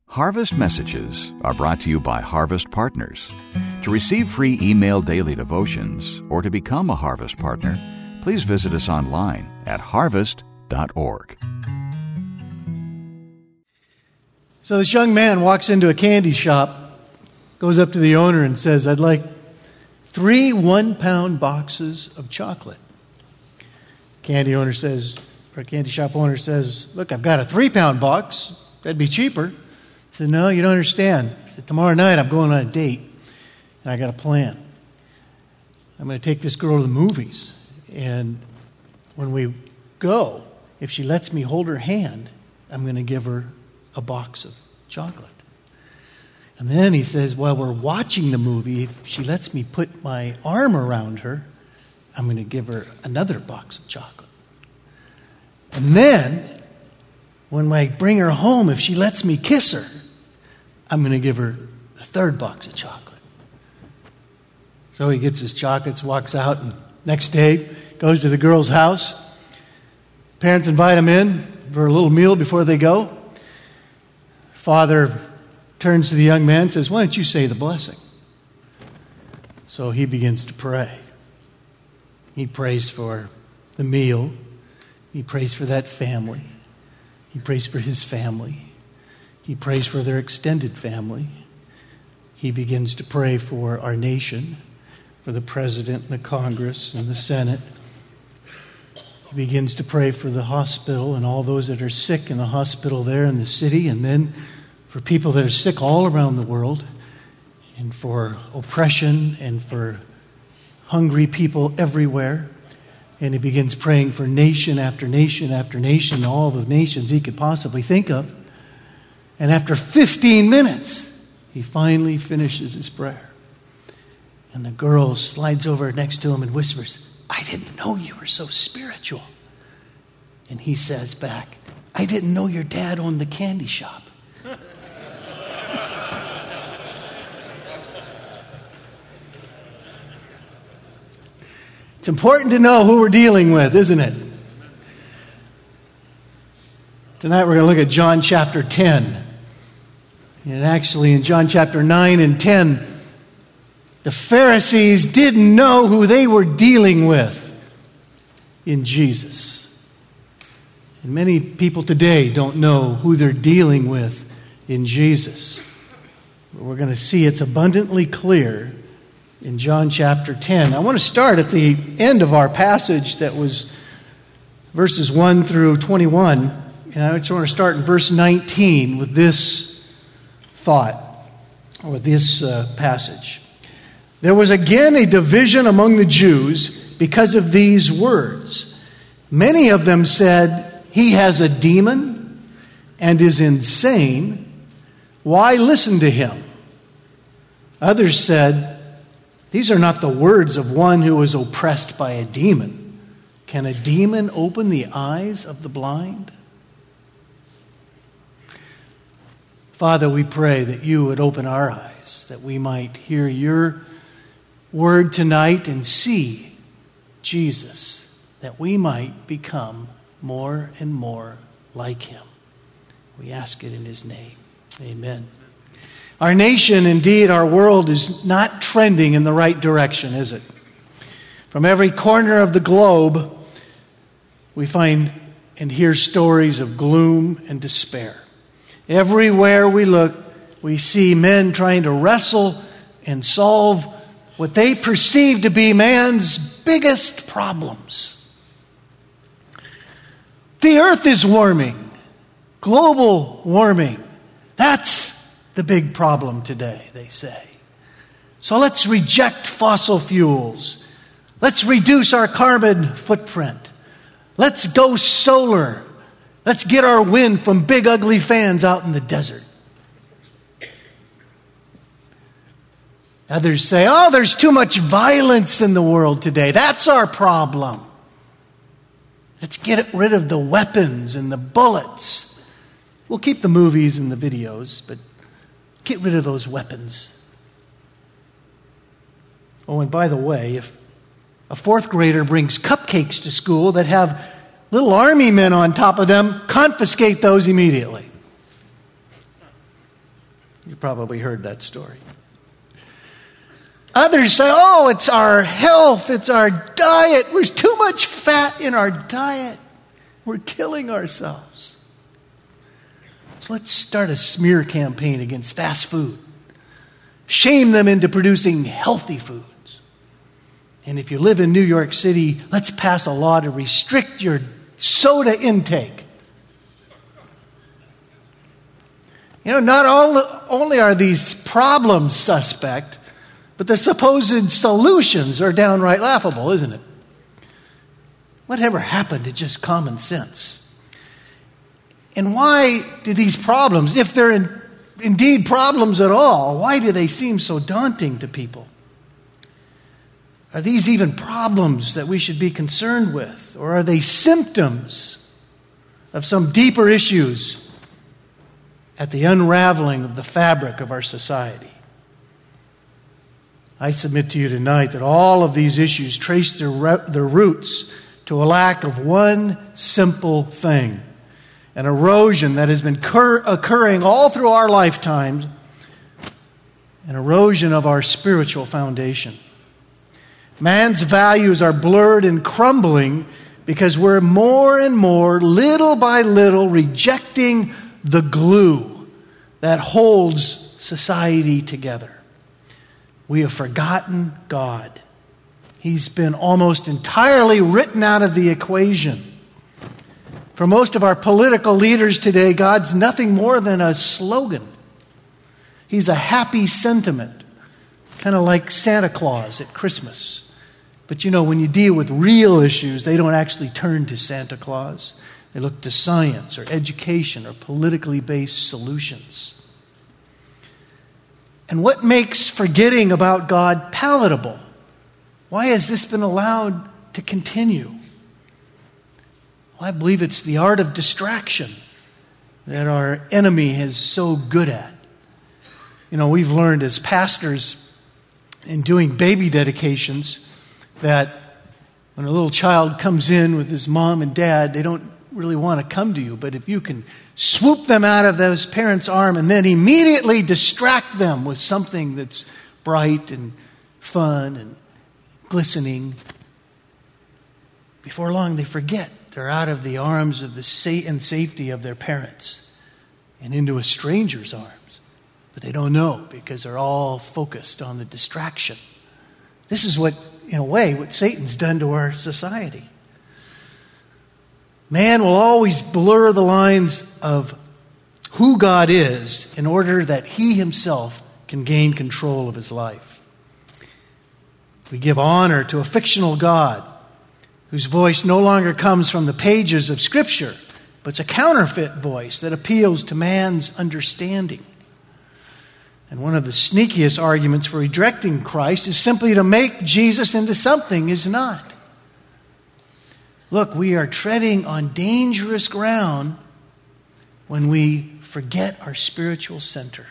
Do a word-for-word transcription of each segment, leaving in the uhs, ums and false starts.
Harvest Messages are brought to you by Harvest Partners. To receive free email daily devotions or to become a Harvest Partner, please visit us online at harvest dot org. So this young man walks into a candy shop, goes up to the owner and says, "I'd like three one-pound boxes of chocolate." Candy owner says, or candy shop owner says, "Look, I've got a three-pound box. That'd be cheaper." He said, "No, you don't understand." He said, "Tomorrow night I'm going on a date, and I got a plan. I'm going to take this girl to the movies, and when we go, if she lets me hold her hand, I'm going to give her a box of chocolate. And then he says, while we're watching the movie, if she lets me put my arm around her, I'm going to give her another box of chocolate. And then, when I bring her home, if she lets me kiss her, I'm going to give her the third box of chocolate." So he gets his chocolates, walks out, and next day goes to the girl's house. Parents invite him in for a little meal before they go. Father turns to the young man and says, "Why don't you say the blessing?" So he begins to pray. He prays for the meal. He prays for that family. He prays for his family. He prays for their extended family. He begins to pray for our nation, for the president and the Congress and the Senate. He begins to pray for the hospital and all those that are sick in the hospital there in the city, and then for people that are sick all around the world, and for oppression and for hungry people everywhere. And he begins praying for nation after nation after nation, all the nations he could possibly think of. And after fifteen minutes, he finally finishes his prayer. And the girl slides over next to him and whispers, "I didn't know you were so spiritual." And he says back, "I didn't know your dad owned the candy shop." It's important to know who we're dealing with, isn't it? Tonight we're going to look at John chapter ten. And actually in John chapter nine and ten, the Pharisees didn't know who they were dealing with in Jesus. And many people today don't know who they're dealing with in Jesus. But we're going to see it's abundantly clear in John chapter ten. I want to start at the end of our passage that was verses one through twenty-one. And I just want to start in verse nineteen with this thought, or this uh, passage. "There was again a division among the Jews because of these words. Many of them said, 'He has a demon and is insane. Why listen to him?' Others said, 'These are not the words of one who is oppressed by a demon. Can a demon open the eyes of the blind?' Father, we pray that you would open our eyes, that we might hear your word tonight and see Jesus, that we might become more and more like him. We ask it in his name. Amen. Our nation, indeed our world, is not trending in the right direction, is it? From every corner of the globe, we find and hear stories of gloom and despair. Everywhere we look, we see men trying to wrestle and solve what they perceive to be man's biggest problems. The earth is warming. Global warming. That's the big problem today, they say. So let's reject fossil fuels. Let's reduce our carbon footprint. Let's go solar. Let's get our wind from big ugly fans out in the desert. Others say, oh, there's too much violence in the world today. That's our problem. Let's get rid of the weapons and the bullets. We'll keep the movies and the videos, but get rid of those weapons. Oh, and by the way, if a fourth grader brings cupcakes to school that have little army men on top of them, confiscate those immediately. You probably heard that story. Others say, oh, it's our health, it's our diet. There's too much fat in our diet. We're killing ourselves. So let's start a smear campaign against fast food. Shame them into producing healthy foods. And if you live in New York City, let's pass a law to restrict your soda intake. You know, not all, only are these problems suspect, but the supposed solutions are downright laughable, isn't it? Whatever happened to just common sense? And why do these problems, if they're in, indeed problems at all, why do they seem so daunting to people? Are these even problems that we should be concerned with? Or are they symptoms of some deeper issues at the unraveling of the fabric of our society? I submit to you tonight that all of these issues trace their, their roots to a lack of one simple thing, an erosion that has been cur- occurring all through our lifetimes, an erosion of our spiritual foundation. Man's values are blurred and crumbling because we're more and more, little by little, rejecting the glue that holds society together. We have forgotten God. He's been almost entirely written out of the equation. For most of our political leaders today, God's nothing more than a slogan. He's a happy sentiment, kind of like Santa Claus at Christmas. But you know, when you deal with real issues, they don't actually turn to Santa Claus. They look to science or education or politically based solutions. And what makes forgetting about God palatable? Why has this been allowed to continue? Well, I believe it's the art of distraction that our enemy is so good at. You know, we've learned as pastors in doing baby dedications that when a little child comes in with his mom and dad, they don't really want to come to you. But if you can swoop them out of those parents' arm and then immediately distract them with something that's bright and fun and glistening, before long they forget they're out of the arms of the sa- and safety of their parents and into a stranger's arms. But they don't know because they're all focused on the distraction. This is what, in a way, what Satan's done to our society. Man will always blur the lines of who God is in order that he himself can gain control of his life. We give honor to a fictional God whose voice no longer comes from the pages of Scripture, but it's a counterfeit voice that appeals to man's understanding. And one of the sneakiest arguments for rejecting Christ is simply to make Jesus into something he's not. Look, we are treading on dangerous ground when we forget our spiritual center.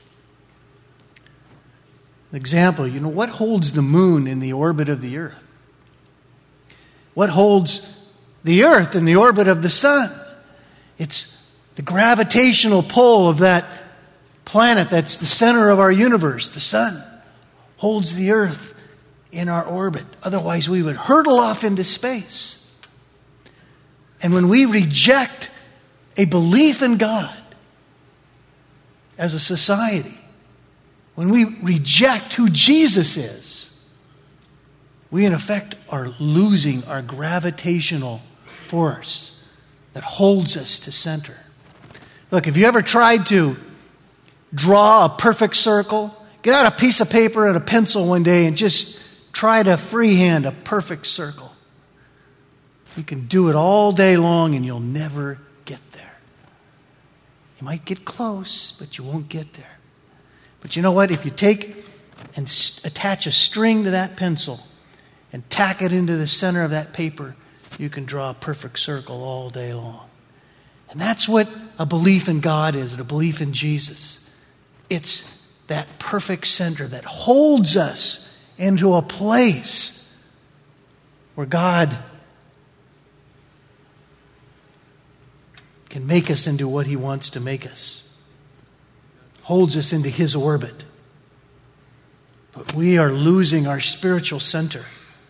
An example, you know, what holds the moon in the orbit of the earth? What holds the earth in the orbit of the sun? It's the gravitational pull of that planet that's the center of our universe. The sun holds the earth in our orbit. Otherwise, we would hurtle off into space. And when we reject a belief in God as a society, when we reject who Jesus is, we in effect are losing our gravitational force that holds us to center. Look, have you ever tried to draw a perfect circle? Get out a piece of paper and a pencil one day and just try to freehand a perfect circle. You can do it all day long and you'll never get there. You might get close, but you won't get there. But you know what? If you take and attach a string to that pencil and tack it into the center of that paper, you can draw a perfect circle all day long. And that's what a belief in God is, a belief in Jesus. It's that perfect center that holds us into a place where God can make us into what he wants to make us. holds us into his orbit. But we are losing our spiritual center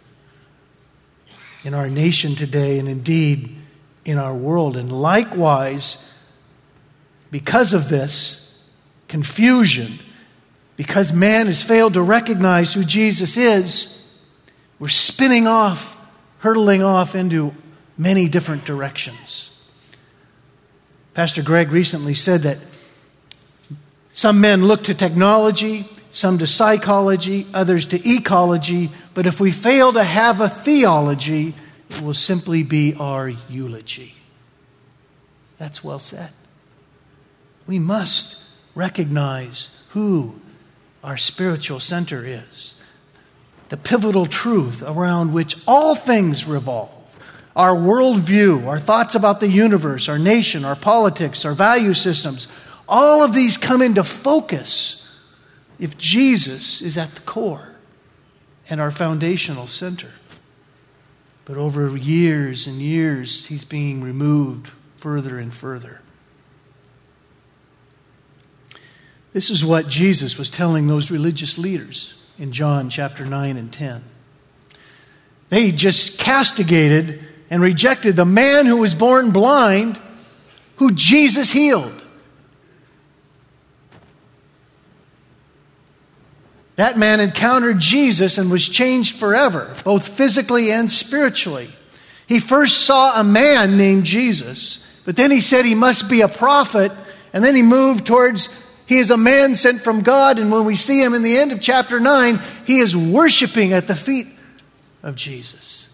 in our nation today, and indeed in our world. And likewise, because of this confusion, because man has failed to recognize who Jesus is, we're spinning off, hurtling off into many different directions. Pastor Greg recently said that some men look to technology, some to psychology, others to ecology, but if we fail to have a theology, it will simply be our eulogy. That's well said. We must recognize who our spiritual center is, the pivotal truth around which all things revolve. Our worldview, our thoughts about the universe, our nation, our politics, our value systems, all of these come into focus if Jesus is at the core and our foundational center. But over years and years, he's being removed further and further. This is what Jesus was telling those religious leaders in John chapter nine and ten. They just castigated and rejected the man who was born blind, who Jesus healed. That man encountered Jesus and was changed forever, both physically and spiritually. He first saw a man named Jesus, but then he said he must be a prophet, and then he moved towards he is a man sent from God, and when we see him in the end of chapter nine, he is worshiping at the feet of Jesus.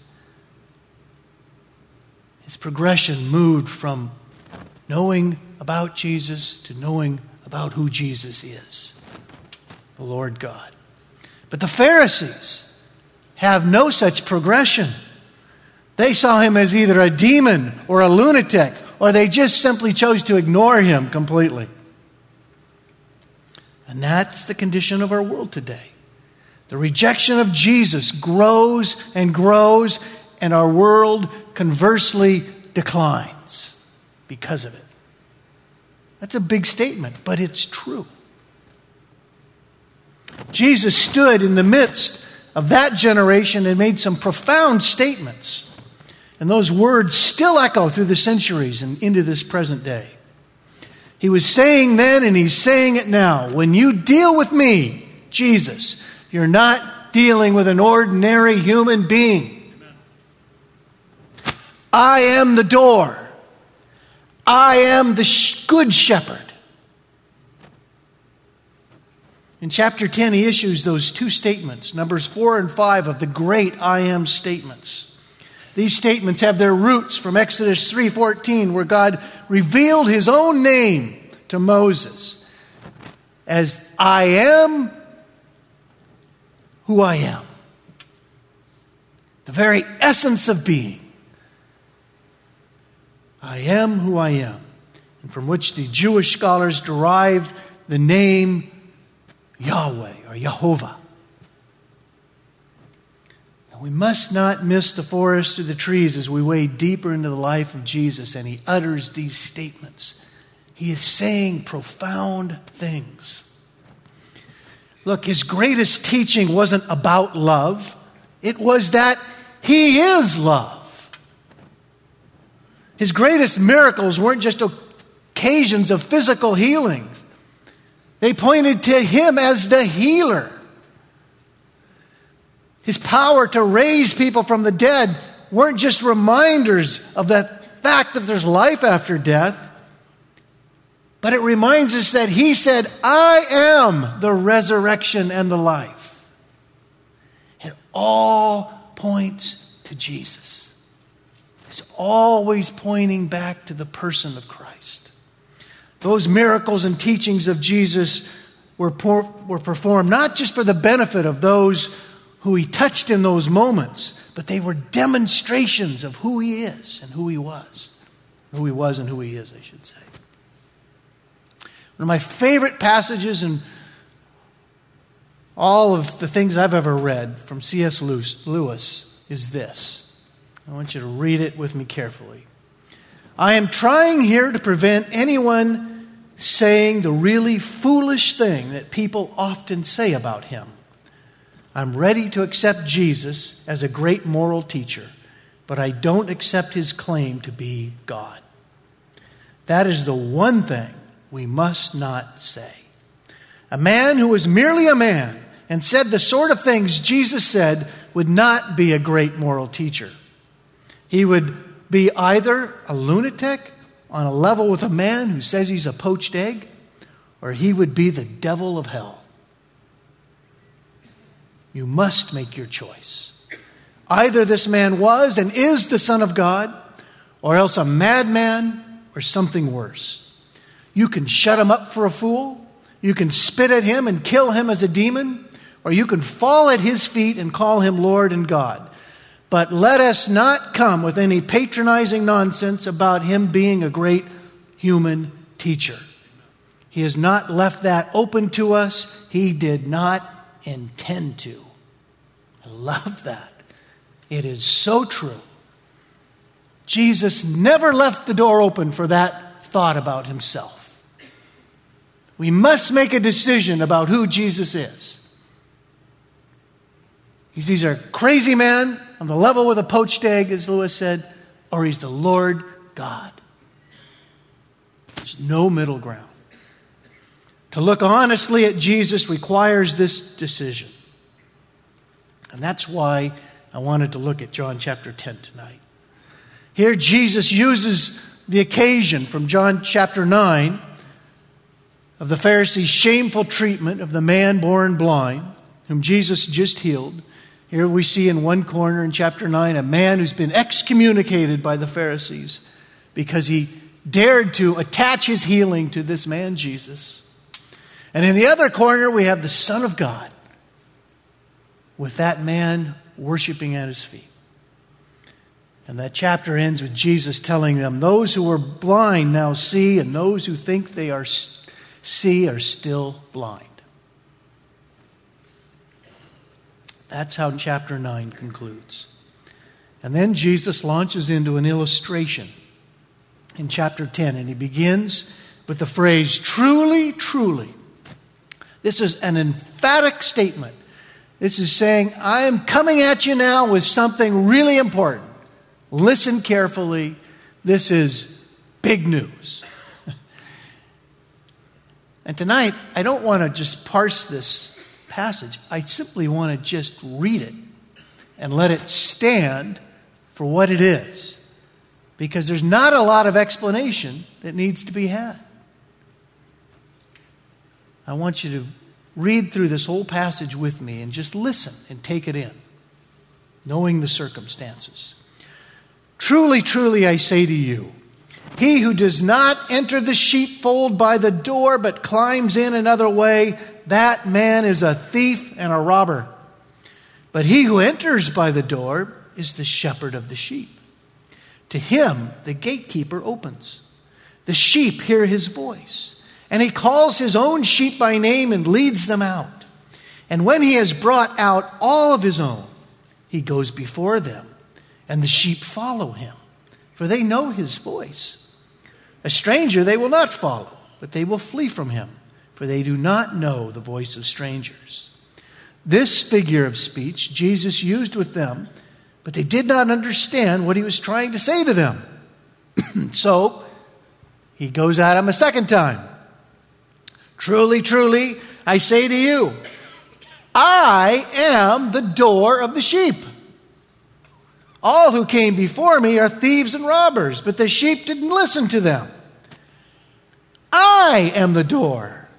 His progression moved from knowing about Jesus to knowing about who Jesus is, the Lord God. But the Pharisees have no such progression. They saw him as either a demon or a lunatic, or they just simply chose to ignore him completely. And that's the condition of our world today. The rejection of Jesus grows and grows, and our world conversely declines because of it. That's a big statement, but it's true. Jesus stood in the midst of that generation and made some profound statements. And those words still echo through the centuries and into this present day. He was saying then, and he's saying it now, when you deal with me, Jesus, you're not dealing with an ordinary human being. I am the door. I am the good shepherd. In chapter ten, he issues those two statements, numbers four and five of the great I am statements. These statements have their roots from Exodus three fourteen, where God revealed his own name to Moses as I am who I am. The very essence of being. I am who I am. And from which the Jewish scholars derived the name Yahweh or Jehovah. Now, we must not miss the forest through the trees as we wade deeper into the life of Jesus and he utters these statements. He is saying profound things. Look, his greatest teaching wasn't about love. It was that he is love. His greatest miracles weren't just occasions of physical healings. They pointed to him as the healer. His power to raise people from the dead weren't just reminders of the fact that there's life after death, but it reminds us that he said, I am the resurrection and the life. It all points to Jesus. It's always pointing back to the person of Christ. Those miracles and teachings of Jesus were, por- were performed not just for the benefit of those who he touched in those moments, but they were demonstrations of who he is and who he was. Who he was and who he is, I should say. One of my favorite passages in all of the things I've ever read from C S Lewis is this. I want you to read it with me carefully. I am trying here to prevent anyone saying the really foolish thing that people often say about him. I'm ready to accept Jesus as a great moral teacher, but I don't accept his claim to be God. That is the one thing we must not say. A man who was merely a man and said the sort of things Jesus said would not be a great moral teacher. He would be either a lunatic on a level with a man who says he's a poached egg, or he would be the devil of hell. You must make your choice. Either this man was and is the Son of God, or else a madman or something worse. You can shut him up for a fool, you can spit at him and kill him as a demon, or you can fall at his feet and call him Lord and God. But let us not come with any patronizing nonsense about him being a great human teacher. He has not left that open to us. He did not intend to. I love that. It is so true. Jesus never left the door open for that thought about himself. We must make a decision about who Jesus is. He's either a crazy man on the level with a poached egg, as Lewis said, or he's the Lord God. There's no middle ground. To look honestly at Jesus requires this decision. And that's why I wanted to look at John chapter ten tonight. Here Jesus uses the occasion from John chapter nine of the Pharisees' shameful treatment of the man born blind, whom Jesus just healed. Here we see in one corner in chapter nine a man who's been excommunicated by the Pharisees because he dared to attach his healing to this man Jesus. And in the other corner we have the Son of God with that man worshiping at his feet. And that chapter ends with Jesus telling them, those who were blind now see, and those who think they are see are still blind. That's how chapter nine concludes. And then Jesus launches into an illustration in chapter ten, and he begins with the phrase, truly, truly. This is an emphatic statement. This is saying, I am coming at you now with something really important. Listen carefully. This is big news. And tonight, I don't want to just parse this passage. I simply want to just read it and let it stand for what it is. Because there's not a lot of explanation that needs to be had. I want you to read through this whole passage with me and just listen and take it in, knowing the circumstances. Truly, truly, I say to you, he who does not enter the sheepfold by the door but climbs in another way, that man is a thief and a robber. But he who enters by the door is the shepherd of the sheep. To him the gatekeeper opens. The sheep hear his voice, and he calls his own sheep by name and leads them out. And when he has brought out all of his own, he goes before them, and the sheep follow him, for they know his voice. A stranger they will not follow, but they will flee from him, for they do not know the voice of strangers. This figure of speech Jesus used with them, but they did not understand what he was trying to say to them. So he goes at him a second time. Truly, truly, I say to you, I am the door of the sheep. All who came before me are thieves and robbers, but the sheep didn't listen to them. I am the door.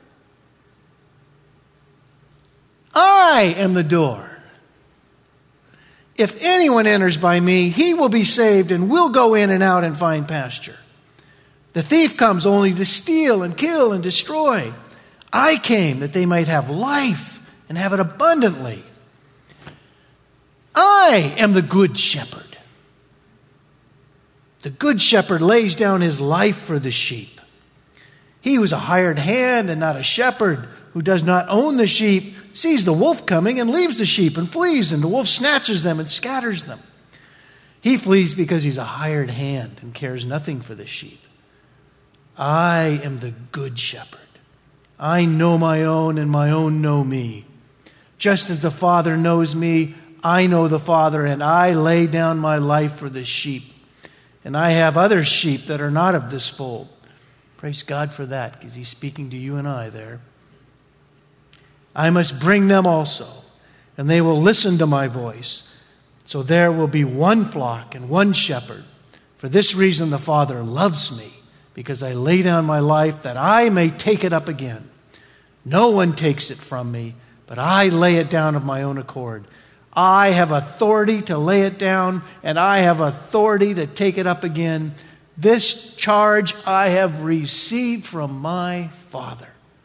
I am the door. If anyone enters by me, he will be saved and will go in and out and find pasture. The thief comes only to steal and kill and destroy. I came that they might have life and have it abundantly. I am the good shepherd. The good shepherd lays down his life for the sheep. He who is a hired hand and not a shepherd, who does not own the sheep, sees the wolf coming and leaves the sheep and flees, and the wolf snatches them and scatters them. He flees because he's a hired hand and cares nothing for the sheep. I am the good shepherd. I know my own, and my own know me. Just as the Father knows me, I know the Father, and I lay down my life for the sheep. And I have other sheep that are not of this fold. Praise God for that, because he's speaking to you and I there. I must bring them also, and they will listen to my voice. So there will be one flock and one shepherd. For this reason the Father loves me, because I lay down my life that I may take it up again. No one takes it from me, but I lay it down of my own accord. I have authority to lay it down, and I have authority to take it up again. This charge I have received from my Father.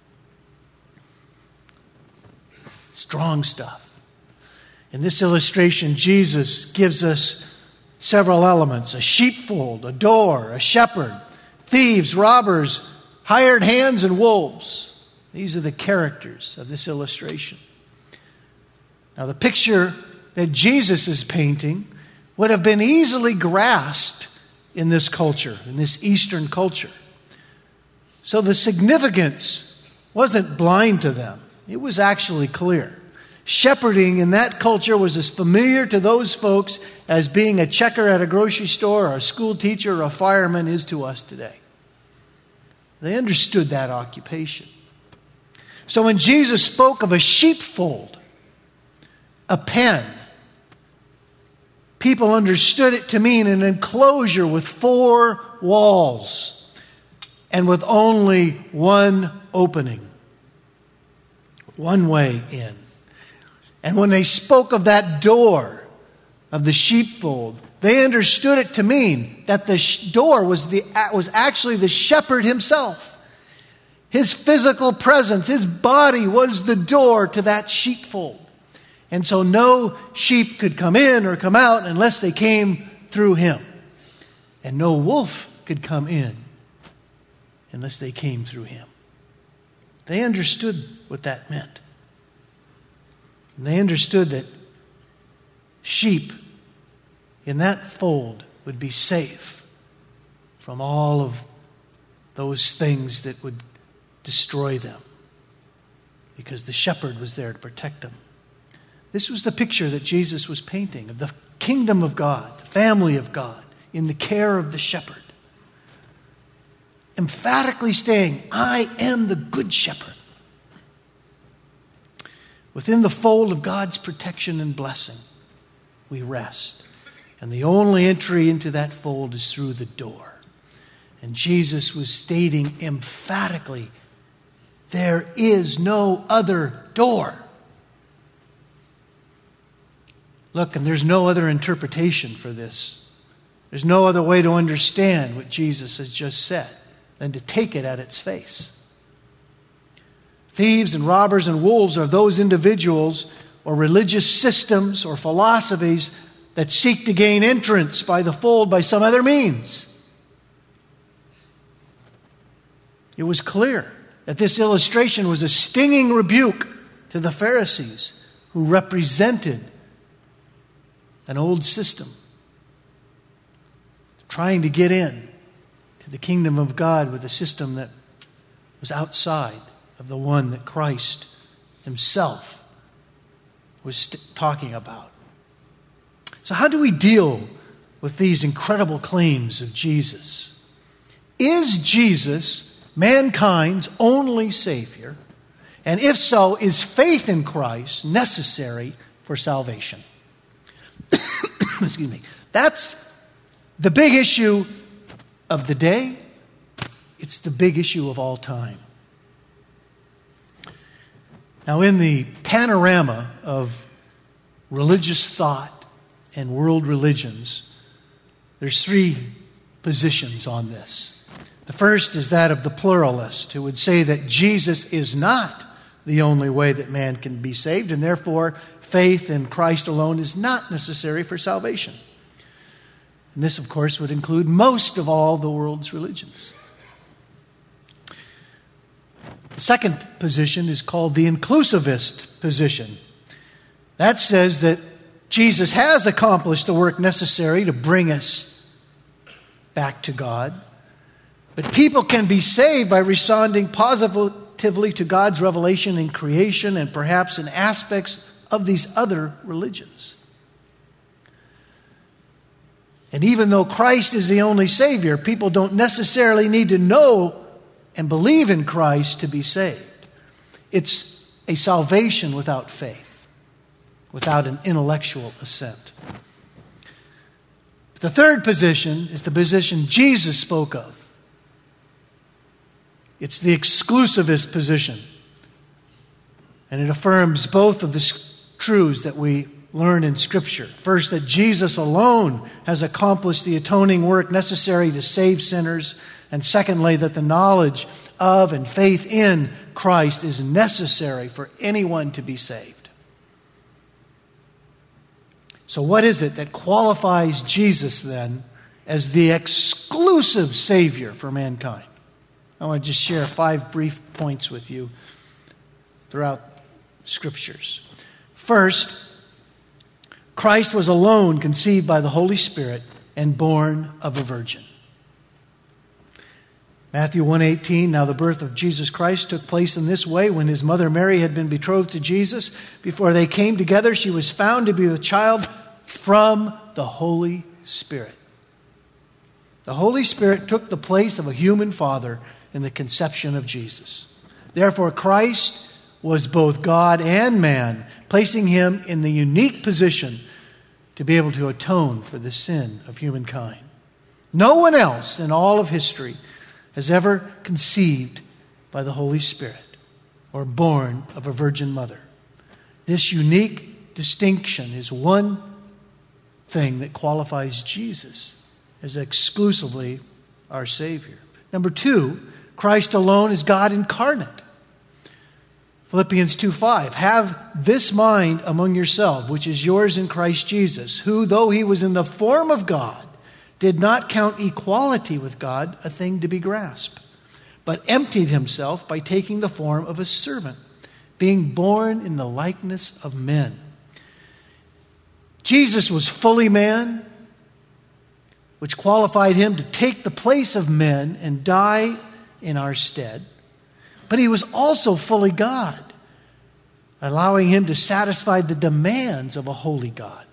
Strong stuff. In this illustration, Jesus gives us several elements: a sheepfold, a door, a shepherd, thieves, robbers, hired hands, and wolves. These are the characters of this illustration. Now, the picture that Jesus is painting would have been easily grasped in this culture, in this Eastern culture. So the significance wasn't blind to them. It was actually clear. Shepherding in that culture was as familiar to those folks as being a checker at a grocery store or a school teacher or a fireman is to us today. They understood that occupation. So when Jesus spoke of a sheepfold, a pen, people understood it to mean an enclosure with four walls and with only one opening, one way in. And when they spoke of that door of the sheepfold, they understood it to mean that the door was the was actually the shepherd himself. His physical presence, his body was the door to that sheepfold. And so no sheep could come in or come out unless they came through him. And no wolf could come in unless they came through him. They understood what that meant. And they understood that sheep in that fold would be safe from all of those things that would destroy them, because the shepherd was there to protect them. This was the picture that Jesus was painting of the kingdom of God, the family of God, in the care of the shepherd. Emphatically saying, I am the good shepherd. Within the fold of God's protection and blessing, we rest. And the only entry into that fold is through the door. And Jesus was stating emphatically, there is no other door. Look, and there's no other interpretation for this. There's no other way to understand what Jesus has just said than to take it at its face. Thieves and robbers and wolves are those individuals or religious systems or philosophies that seek to gain entrance by the fold by some other means. It was clear that this illustration was a stinging rebuke to the Pharisees, who represented an old system trying to get in to the kingdom of God with a system that was outside of the one that Christ himself was st- talking about. So how do we deal with these incredible claims of Jesus? Is Jesus mankind's only Savior? And if so, is faith in Christ necessary for salvation? Excuse me. That's the big issue of the day. It's the big issue of all time. Now, in the panorama of religious thought and world religions, there's three positions on this. The first is that of the pluralist, who would say that Jesus is not the only way that man can be saved, and therefore faith in Christ alone is not necessary for salvation. And this, of course, would include most of all the world's religions. The second position is called the inclusivist position. That says that Jesus has accomplished the work necessary to bring us back to God, But people can be saved by responding positively to God's revelation in creation and perhaps in aspects of these other religions. And even though Christ is the only Savior, people don't necessarily need to know and believe in Christ to be saved. It's a salvation without faith, without an intellectual assent. The third position is the position Jesus spoke of. It's the exclusivist position. And it affirms both of the truths that we learn in Scripture. First, that Jesus alone has accomplished the atoning work necessary to save sinners. And secondly, that the knowledge of and faith in Christ is necessary for anyone to be saved. So what is it that qualifies Jesus then as the exclusive Savior for mankind? I want to just share five brief points with you throughout Scriptures. First, Christ was alone conceived by the Holy Spirit and born of a virgin. Matthew one eighteen, now the birth of Jesus Christ took place in this way. When his mother Mary had been betrothed to Jesus, before they came together, she was found to be a child from the Holy Spirit. The Holy Spirit took the place of a human father in the conception of Jesus. Therefore, Christ was both God and man, placing him in the unique position to be able to atone for the sin of humankind. No one else in all of history has ever conceived by the Holy Spirit or born of a virgin mother. This unique distinction is one thing that qualifies Jesus as exclusively our Savior. Number two, Christ alone is God incarnate. Philippians two five, have this mind among yourselves, which is yours in Christ Jesus, who, though he was in the form of God, did not count equality with God a thing to be grasped, but emptied himself by taking the form of a servant, being born in the likeness of men. Jesus was fully man, which qualified him to take the place of men and die in our stead. But he was also fully God, allowing him to satisfy the demands of a holy God.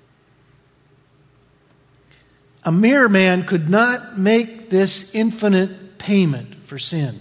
A mere man could not make this infinite payment for sin.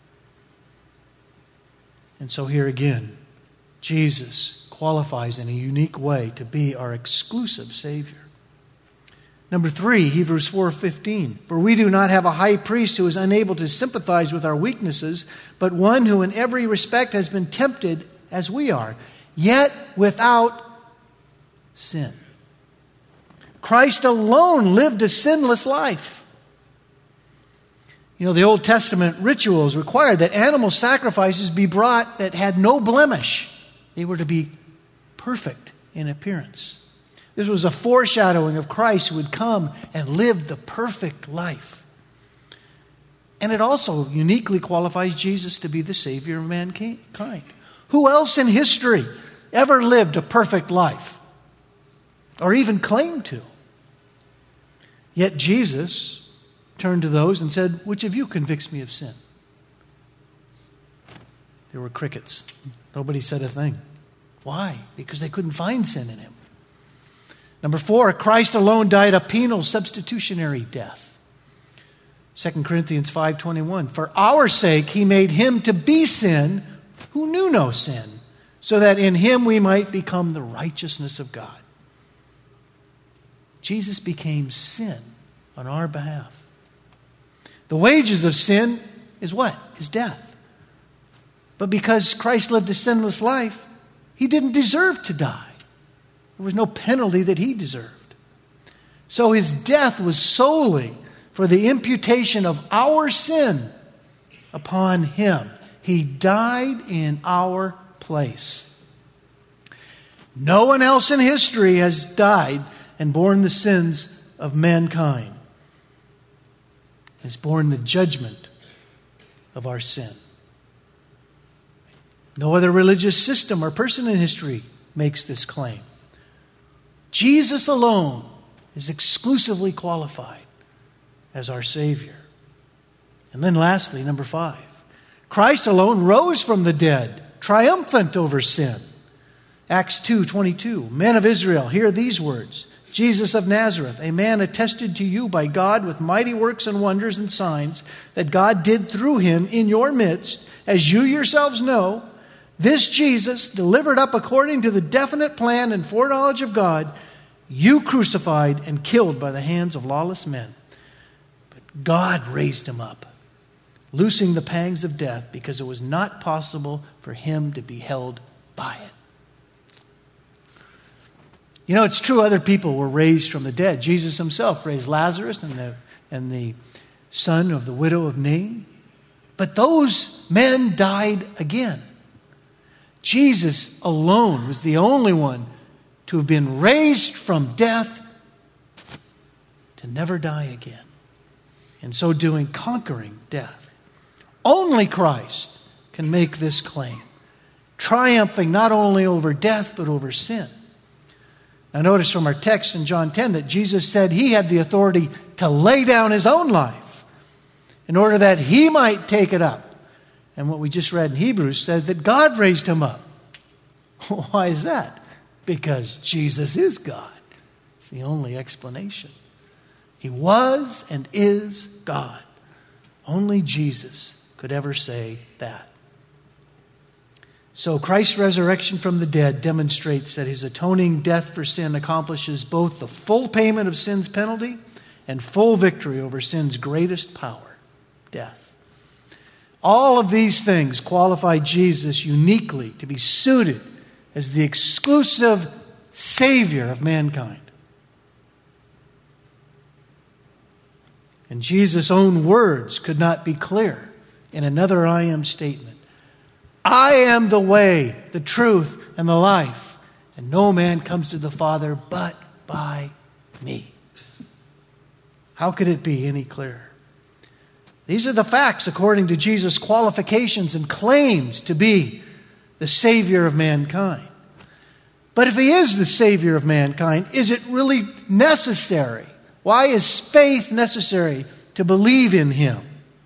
And so here again, Jesus qualifies in a unique way to be our exclusive Savior. Number three, Hebrews four fifteen. For we do not have a high priest who is unable to sympathize with our weaknesses, but one who in every respect has been tempted as we are, yet without sin. Christ alone lived a sinless life. You know, the Old Testament rituals required that animal sacrifices be brought that had no blemish. They were to be perfect in appearance. This was a foreshadowing of Christ who would come and live the perfect life. And it also uniquely qualifies Jesus to be the Savior of mankind. Who else in history ever lived a perfect life? Or even claimed to? Yet Jesus turned to those and said, which of you convicts me of sin? There were crickets. Nobody said a thing. Why? Because they couldn't find sin in him. Number four, Christ alone died a penal substitutionary death. Second Corinthians five twenty-one. For our sake he made him to be sin who knew no sin, so that in him we might become the righteousness of God. Jesus became sin on our behalf. The wages of sin is what? Is death. But because Christ lived a sinless life, he didn't deserve to die. There was no penalty that he deserved. So his death was solely for the imputation of our sin upon him. He died in our place. No one else in history has died and borne the sins of mankind. Has borne the judgment of our sin. No other religious system or person in history makes this claim. Jesus alone is exclusively qualified as our Savior. And then lastly, number five, Christ alone rose from the dead, triumphant over sin. Acts two twenty-two, men of Israel, hear these words. Jesus of Nazareth, a man attested to you by God with mighty works and wonders and signs that God did through him in your midst, as you yourselves know, this Jesus, delivered up according to the definite plan and foreknowledge of God, you crucified and killed by the hands of lawless men. But God raised him up, loosing the pangs of death, because it was not possible for him to be held by it. You know, it's true other people were raised from the dead. Jesus himself raised Lazarus and the, and the son of the widow of Nain. But those men died again. Jesus alone was the only one to have been raised from death to never die again. In so doing, conquering death. Only Christ can make this claim, triumphing not only over death but over sin. Now notice from our text in John ten that Jesus said he had the authority to lay down his own life in order that he might take it up. And what we just read in Hebrews said that God raised him up. Why is that? Because Jesus is God. It's the only explanation. He was and is God. Only Jesus could ever say that. So Christ's resurrection from the dead demonstrates that his atoning death for sin accomplishes both the full payment of sin's penalty and full victory over sin's greatest power, death. All of these things qualify Jesus uniquely to be suited as the exclusive Savior of mankind. And Jesus' own words could not be clearer in another I am statement. I am the way, the truth, and the life, and no man comes to the Father but by me. How could it be any clearer? These are the facts according to Jesus' qualifications and claims to be the Savior of mankind. But if he is the Savior of mankind, is it really necessary? Why is faith necessary to believe in him?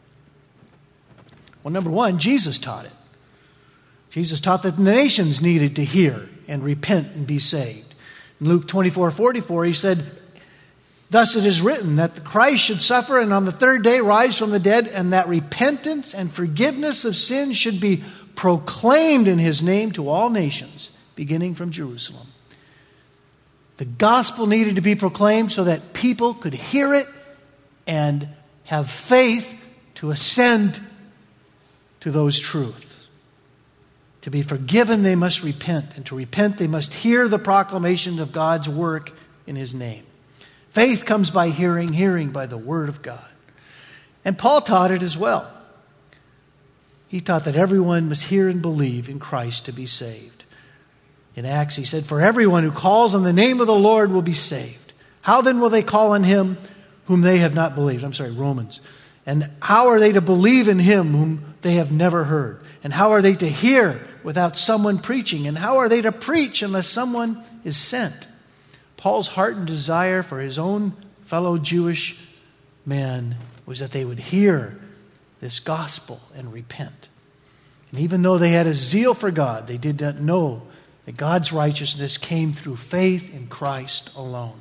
Well, number one, Jesus taught it. Jesus taught that the nations needed to hear and repent and be saved. In Luke twenty-four forty-four, he said, thus it is written that the Christ should suffer and on the third day rise from the dead, and that repentance and forgiveness of sins should be proclaimed in his name to all nations, beginning from Jerusalem. The gospel needed to be proclaimed so that people could hear it and have faith to ascend to those truths. To be forgiven, they must repent. And to repent, they must hear the proclamation of God's work in his name. Faith comes by hearing, hearing by the word of God. And Paul taught it as well. He taught that everyone must hear and believe in Christ to be saved. In Acts, he said, for everyone who calls on the name of the Lord will be saved. How then will they call on him whom they have not believed? I'm sorry, Romans. And how are they to believe in him whom they have never heard? And how are they to hear without someone preaching? And how are they to preach unless someone is sent? Paul's heart and desire for his own fellow Jewish men was that they would hear this gospel and repent. And even though they had a zeal for God, they did not know that God's righteousness came through faith in Christ alone.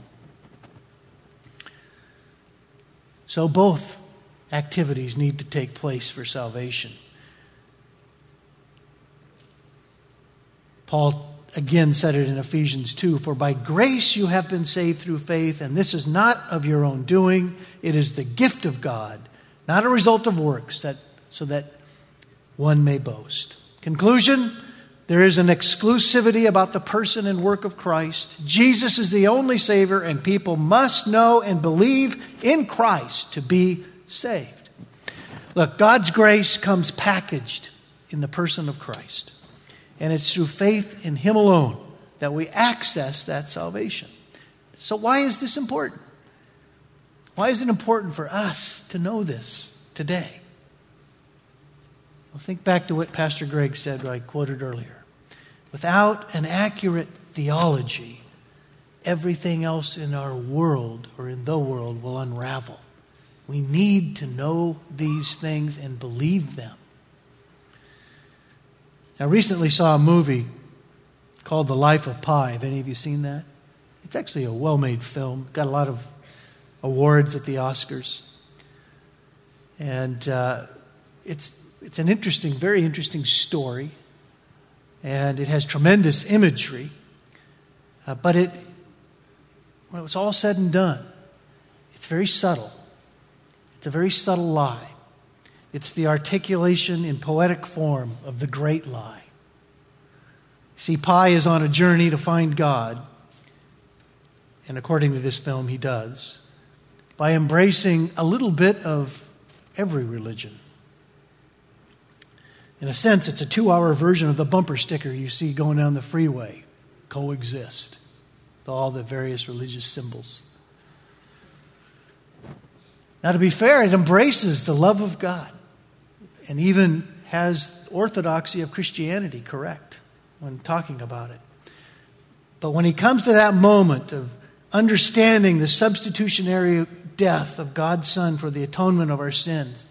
So both activities need to take place for salvation. Paul again said it in Ephesians two, for by grace you have been saved through faith, and this is not of your own doing, it is the gift of God, not a result of works, that so that one may boast. Conclusion, there is an exclusivity about the person and work of Christ. Jesus is the only Savior, and people must know and believe in Christ to be saved. Look, God's grace comes packaged in the person of Christ. And it's through faith in him alone that we access that salvation. So why is this important? Why is it important for us to know this today? Well, think back to what Pastor Greg said, I quoted earlier. Without an accurate theology, everything else in our world or in the world will unravel. We need to know these things and believe them. I recently saw a movie called The Life of Pi. Have any of you seen that? It's actually a well-made film. Got a lot of awards at the Oscars. And uh, it's it's an interesting, very interesting story. And it has tremendous imagery. Uh, but it, when it's all said and done, it's very subtle. It's a very subtle lie. It's the articulation in poetic form of the great lie. See, Pi is on a journey to find God. And according to this film, he does. By embracing a little bit of every religion. In a sense, it's a two-hour version of the bumper sticker you see going down the freeway. Coexist. With all the various religious symbols. Now, to be fair, it embraces the love of God. And even has orthodoxy of Christianity correct when talking about it. But when he comes to that moment of understanding the substitutionary death of God's Son for the atonement of our sins,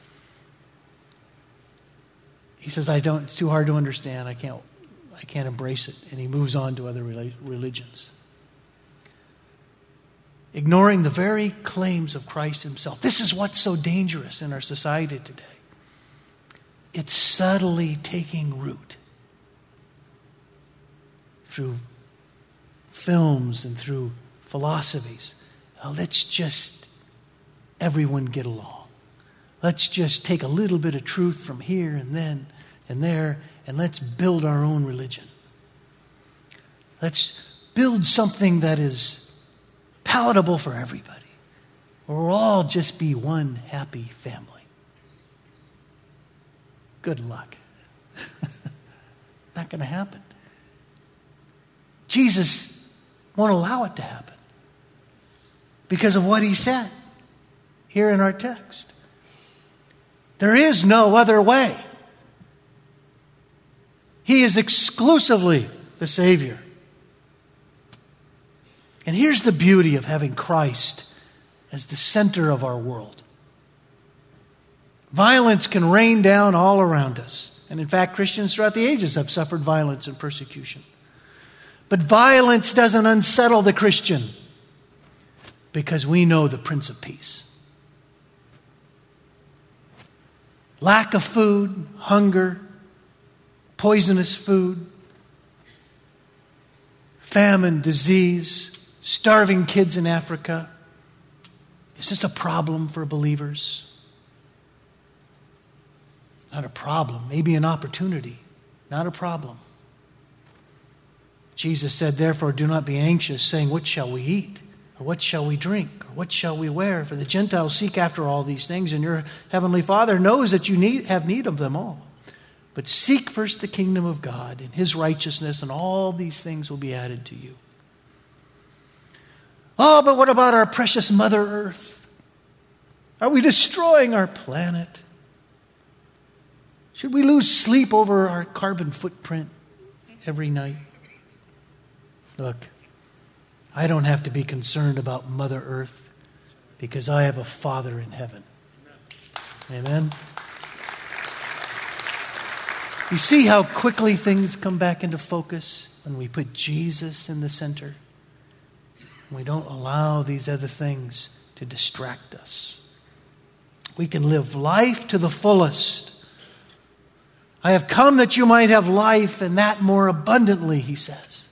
he says, I don't, it's too hard to understand. I can't, I can't embrace it. And he moves on to other religions. Ignoring the very claims of Christ himself. This is what's so dangerous in our society today. It's subtly taking root through films and through philosophies. Now, let's just, everyone get along. Let's just take a little bit of truth from here and then and there, and let's build our own religion. Let's build something that is palatable for everybody. Or we'll all just be one happy family. Good luck. Not going to happen. Jesus won't allow it to happen because of what he said here in our text. There is no other way. He is exclusively the Savior. And here's the beauty of having Christ as the center of our world. Violence can rain down all around us. And in fact, Christians throughout the ages have suffered violence and persecution. But violence doesn't unsettle the Christian because we know the Prince of Peace. Lack of food, hunger, poisonous food, famine, disease, starving kids in Africa. Is this a problem for believers? Not a problem, maybe an opportunity, not a problem. Jesus said, therefore, do not be anxious, saying, what shall we eat? Or what shall we drink? Or what shall we wear? For the Gentiles seek after all these things, and your heavenly Father knows that you need, have need of them all. But seek first the kingdom of God and his righteousness, and all these things will be added to you. Oh, but what about our precious Mother Earth? Are we destroying our planet? Should we lose sleep over our carbon footprint every night? Look, I don't have to be concerned about Mother Earth because I have a Father in heaven. Amen? You see how quickly things come back into focus when we put Jesus in the center? We don't allow these other things to distract us. We can live life to the fullest. I have come that you might have life, and that more abundantly, he says.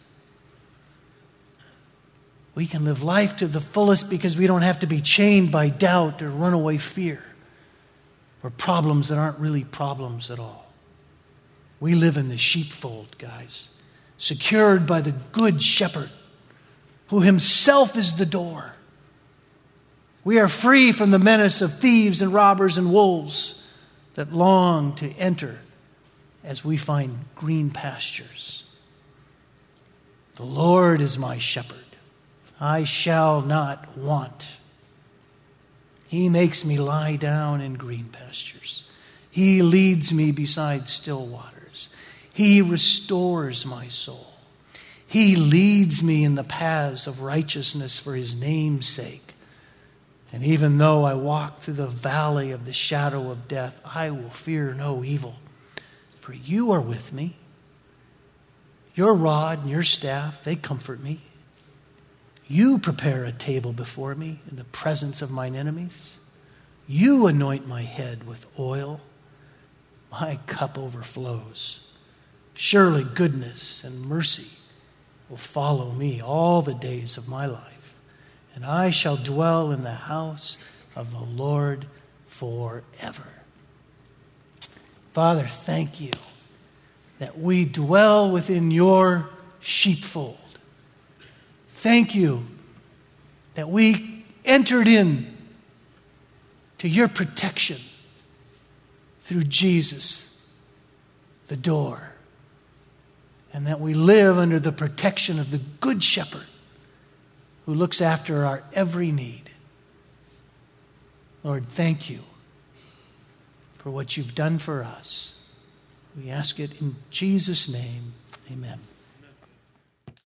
We can live life to the fullest because we don't have to be chained by doubt or runaway fear or problems that aren't really problems at all. We live in the sheepfold, guys, secured by the good shepherd who himself is the door. We are free from the menace of thieves and robbers and wolves that long to enter as we find green pastures. The Lord is my shepherd. I shall not want. He makes me lie down in green pastures. He leads me beside still waters. He restores my soul. He leads me in the paths of righteousness for his name's sake. And even though I walk through the valley of the shadow of death, I will fear no evil. For you are with me. Your rod and your staff, they comfort me. You prepare a table before me in the presence of mine enemies. You anoint my head with oil. My cup overflows. Surely goodness and mercy will follow me all the days of my life. And I shall dwell in the house of the Lord forever. Father, thank you that we dwell within your sheepfold. Thank you that we entered in to your protection through Jesus, the door, and that we live under the protection of the Good Shepherd who looks after our every need. Lord, thank you for what you've done for us. We ask it in Jesus' name. Amen.